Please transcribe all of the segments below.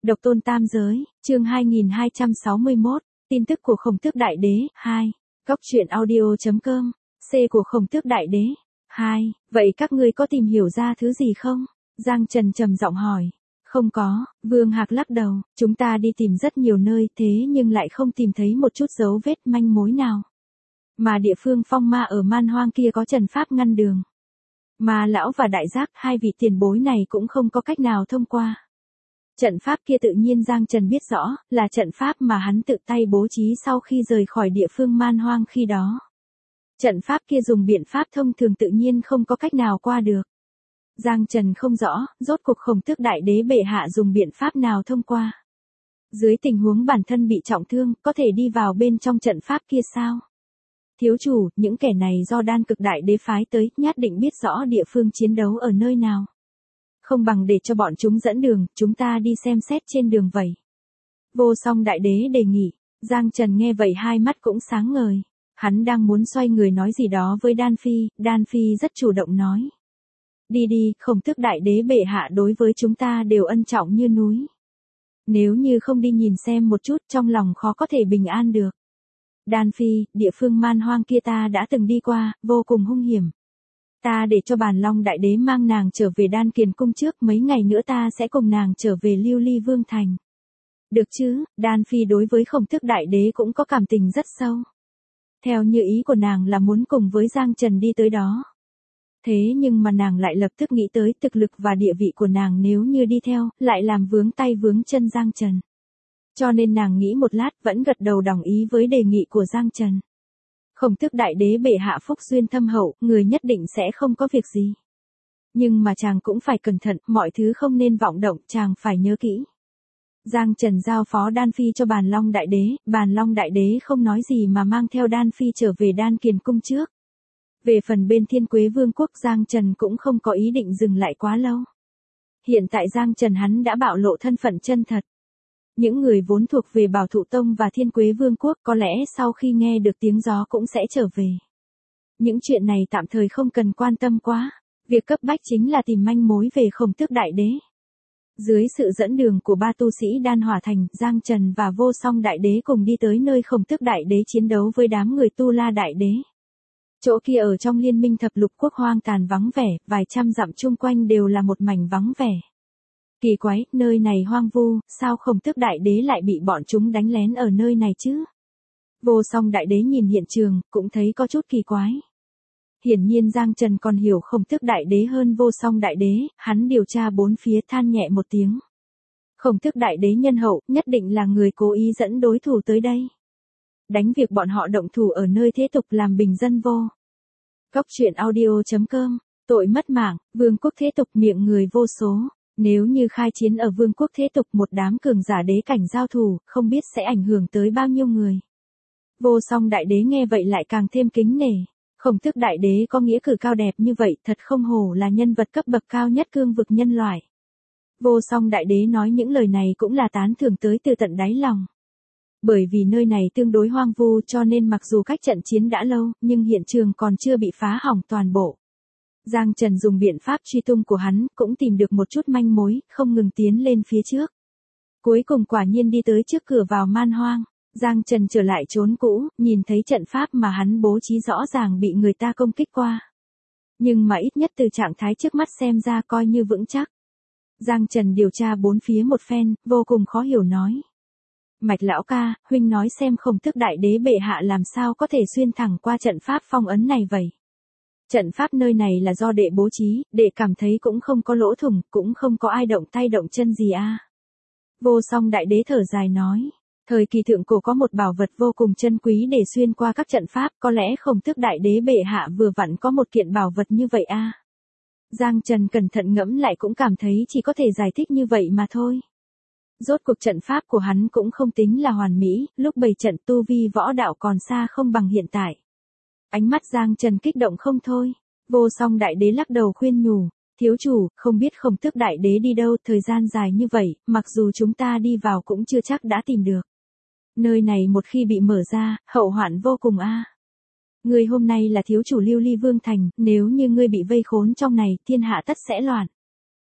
Độc tôn tam giới, chương 2261, tin tức của Khổng Tước Đại Đế, 2, góc truyện audio.com, C của Khổng Tước Đại Đế, 2, vậy các ngươi có tìm hiểu ra thứ gì không? Giang Trần trầm giọng hỏi. Không có, Vương Hạc lắc đầu, chúng ta đi tìm rất nhiều nơi thế nhưng lại không tìm thấy một chút dấu vết manh mối nào. Mà địa phương phong ma ở man hoang kia có trận pháp ngăn đường. Mà lão và đại giác hai vị tiền bối này cũng không có cách nào thông qua. Trận pháp kia tự nhiên Giang Trần biết rõ, là trận pháp mà hắn tự tay bố trí sau khi rời khỏi địa phương man hoang khi đó. Trận pháp kia dùng biện pháp thông thường tự nhiên không có cách nào qua được. Giang Trần không rõ, rốt cuộc Khổng Tước Đại Đế bệ hạ dùng biện pháp nào thông qua. Dưới tình huống bản thân bị trọng thương, có thể đi vào bên trong trận pháp kia sao? Thiếu chủ, những kẻ này do Đan Cực Đại Đế phái tới, nhất định biết rõ địa phương chiến đấu ở nơi nào. Không bằng để cho bọn chúng dẫn đường, chúng ta đi xem xét trên đường vậy. Vô Song Đại Đế đề nghị. Giang Trần nghe vậy hai mắt cũng sáng ngời. Hắn đang muốn xoay người nói gì đó với Đan Phi rất chủ động nói. Đi đi, Khổng Tước Đại Đế bệ hạ đối với chúng ta đều ân trọng như núi. Nếu như không đi nhìn xem một chút trong lòng khó có thể bình an được. Đan Phi, địa phương man hoang kia ta đã từng đi qua, vô cùng hung hiểm. Ta để cho Bàn Long Đại Đế mang nàng trở về Đan Kiền Cung trước, mấy ngày nữa ta sẽ cùng nàng trở về Lưu Ly Vương Thành. Được chứ, Đan Phi đối với Khổng Tước Đại Đế cũng có cảm tình rất sâu. Theo như ý của nàng là muốn cùng với Giang Trần đi tới đó. Thế nhưng mà nàng lại lập tức nghĩ tới thực lực và địa vị của nàng nếu như đi theo, lại làm vướng tay vướng chân Giang Trần. Cho nên nàng nghĩ một lát vẫn gật đầu đồng ý với đề nghị của Giang Trần. Khổng Tước Đại Đế bệ hạ phúc duyên thâm hậu, người nhất định sẽ không có việc gì. Nhưng mà chàng cũng phải cẩn thận, mọi thứ không nên vọng động, chàng phải nhớ kỹ. Giang Trần giao phó Đan Phi cho Bàn Long Đại Đế không nói gì mà mang theo Đan Phi trở về Đan Kiền Cung trước. Về phần bên Thiên Quế Vương quốc Giang Trần cũng không có ý định dừng lại quá lâu. Hiện tại Giang Trần hắn đã bạo lộ thân phận chân thật. Những người vốn thuộc về Bảo Thụ Tông và Thiên Quế Vương quốc có lẽ sau khi nghe được tiếng gió cũng sẽ trở về. Những chuyện này tạm thời không cần quan tâm quá. Việc cấp bách chính là tìm manh mối về Khổng Tước Đại Đế. Dưới sự dẫn đường của ba tu sĩ Đan Hỏa Thành, Giang Trần và Vô Song Đại Đế cùng đi tới nơi Khổng Tước Đại Đế chiến đấu với đám người Tu La Đại Đế. Chỗ kia ở trong liên minh thập lục quốc hoang tàn vắng vẻ, vài trăm dặm chung quanh đều là một mảnh vắng vẻ. Kỳ quái, nơi này hoang vu, sao Khổng Tước Đại Đế lại bị bọn chúng đánh lén ở nơi này chứ? Vô Song Đại Đế nhìn hiện trường, cũng thấy có chút kỳ quái. Hiển nhiên Giang Trần còn hiểu Khổng Tước Đại Đế hơn Vô Song Đại Đế, hắn điều tra bốn phía than nhẹ một tiếng. Khổng Tước Đại Đế nhân hậu, nhất định là người cố ý dẫn đối thủ tới đây. Đánh việc bọn họ động thủ ở nơi thế tục làm bình dân vô. Góc truyện audio.com, tội mất mạng, vương quốc thế tục miệng người vô số. Nếu như khai chiến ở vương quốc thế tục một đám cường giả đế cảnh giao thủ, không biết sẽ ảnh hưởng tới bao nhiêu người. Vô Song Đại Đế nghe vậy lại càng thêm kính nể. Khổng Tước Đại Đế có nghĩa cử cao đẹp như vậy, thật không hổ là nhân vật cấp bậc cao nhất cương vực nhân loại. Vô Song Đại Đế nói những lời này cũng là tán thưởng tới từ tận đáy lòng. Bởi vì nơi này tương đối hoang vu cho nên mặc dù cách trận chiến đã lâu, nhưng hiện trường còn chưa bị phá hỏng toàn bộ. Giang Trần dùng biện pháp truy tung của hắn, cũng tìm được một chút manh mối, không ngừng tiến lên phía trước. Cuối cùng quả nhiên đi tới trước cửa vào man hoang. Giang Trần trở lại chốn cũ, nhìn thấy trận pháp mà hắn bố trí rõ ràng bị người ta công kích qua. Nhưng mà ít nhất từ trạng thái trước mắt xem ra coi như vững chắc. Giang Trần điều tra bốn phía một phen, vô cùng khó hiểu nói. Mạch lão ca, huynh nói xem Khổng Tước Đại Đế bệ hạ làm sao có thể xuyên thẳng qua trận pháp phong ấn này vậy. Trận pháp nơi này là do đệ bố trí, đệ cảm thấy cũng không có lỗ thủng, cũng không có ai động tay động chân gì a. Vô Song Đại Đế thở dài nói. Thời kỳ thượng cổ có một bảo vật vô cùng chân quý để xuyên qua các trận pháp, có lẽ Khổng Tước Đại Đế bệ hạ vừa vặn có một kiện bảo vật như vậy a. Giang Trần cẩn thận ngẫm lại cũng cảm thấy chỉ có thể giải thích như vậy mà thôi. Rốt cuộc trận pháp của hắn cũng không tính là hoàn mỹ, lúc bày trận tu vi võ đạo còn xa không bằng hiện tại. Ánh mắt Giang Trần kích động không thôi. Vô Song Đại Đế lắc đầu khuyên nhủ. Thiếu chủ, không biết Khổng Tước Đại Đế đi đâu, thời gian dài như vậy, mặc dù chúng ta đi vào cũng chưa chắc đã tìm được. Nơi này một khi bị mở ra, hậu hoạn vô cùng a. Ngươi hôm nay là thiếu chủ Lưu Ly Vương Thành, nếu như ngươi bị vây khốn trong này, thiên hạ tất sẽ loạn.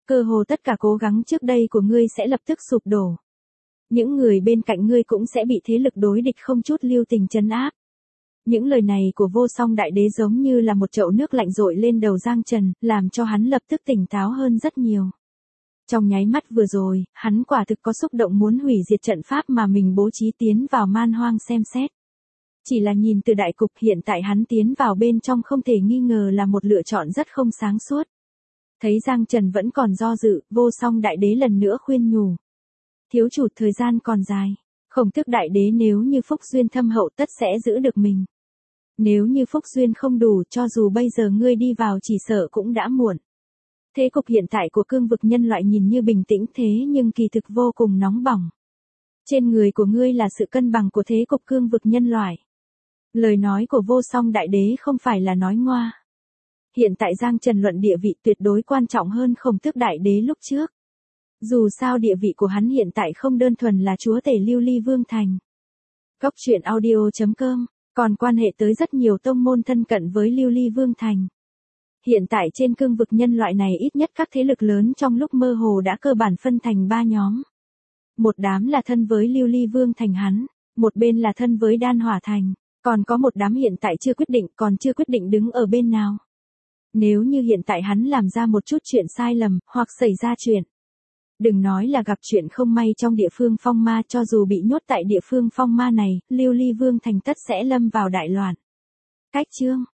Cơ hồ tất cả cố gắng trước đây của ngươi sẽ lập tức sụp đổ. Những người bên cạnh ngươi cũng sẽ bị thế lực đối địch không chút lưu tình trấn áp. Những lời này của vô song đại đế giống như là một chậu nước lạnh dội lên đầu Giang Trần, làm cho hắn lập tức tỉnh táo hơn rất nhiều. Trong nháy mắt vừa rồi, hắn quả thực có xúc động muốn hủy diệt trận pháp mà mình bố trí tiến vào man hoang xem xét. Chỉ là nhìn từ đại cục hiện tại hắn tiến vào bên trong không thể nghi ngờ là một lựa chọn rất không sáng suốt. Thấy Giang Trần vẫn còn do dự, vô song đại đế lần nữa khuyên nhủ. Thiếu chủ thời gian còn dài, Khổng Tước đại đế nếu như phúc duyên thâm hậu tất sẽ giữ được mình. Nếu như phúc duyên không đủ cho dù bây giờ ngươi đi vào chỉ sợ cũng đã muộn. Thế cục hiện tại của cương vực nhân loại nhìn như bình tĩnh thế nhưng kỳ thực vô cùng nóng bỏng. Trên người của ngươi là sự cân bằng của thế cục cương vực nhân loại. Lời nói của vô song đại đế không phải là nói ngoa. Hiện tại Giang Trần luận địa vị tuyệt đối quan trọng hơn Khổng Tước đại đế lúc trước. Dù sao địa vị của hắn hiện tại không đơn thuần là chúa tể Lưu Ly Vương Thành. Góc truyện audio.com còn quan hệ tới rất nhiều tông môn thân cận với Lưu Ly Vương Thành. Hiện tại trên cương vực nhân loại này ít nhất các thế lực lớn trong lúc mơ hồ đã cơ bản phân thành 3 nhóm. Một đám là thân với Lưu Ly Vương Thành hắn, một bên là thân với Đan Hỏa Thành, còn có một đám hiện tại chưa quyết định đứng ở bên nào. Nếu như hiện tại hắn làm ra một chút chuyện sai lầm, hoặc xảy ra chuyện. Đừng nói là gặp chuyện không may trong địa phương phong ma, cho dù bị nhốt tại địa phương phong ma này, Lưu Ly Vương Thành tất sẽ lâm vào đại loạn. Cách chương